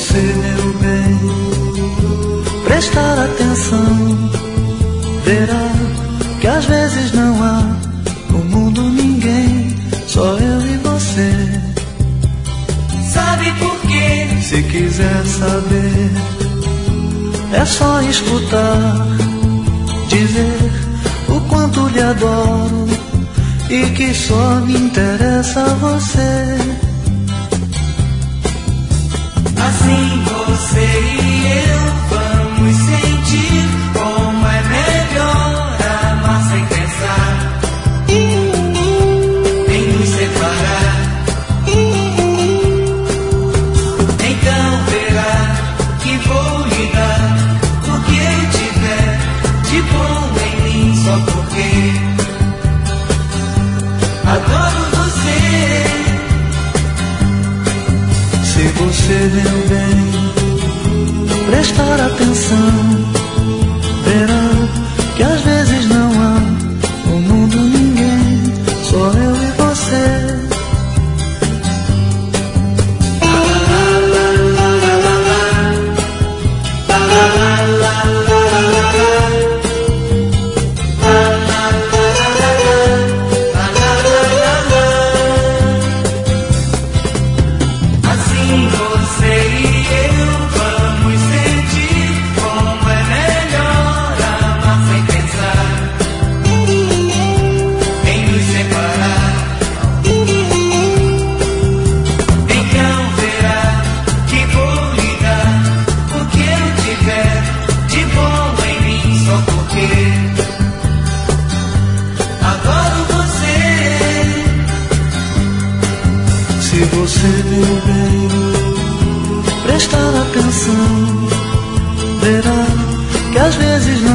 você, meu bem, prestar atenção, verá que às vezes não há no mundo ninguém, só eu e você. Sabe por quê? Se quiser saber, é só escutar, dizer o quanto lhe adoro e que só me interessa você. Assim você e eu vamos sentir como é melhor amar sem pensar em nos separar. Então verá que vou lhe dar o que tiver de bom em mim, só porque adoro você. Se você, meu bem, prestar atenção, verá que às vezes não há no mundo ninguém, só eu e você. Assim você e eu vamos sentir como é melhor amar sem pensar em nos separar. Então verá que vou lhe dar o que eu tiver de bom em mim, só porque adoro você. Se você, meu bem, prestar atenção, verá que às vezes não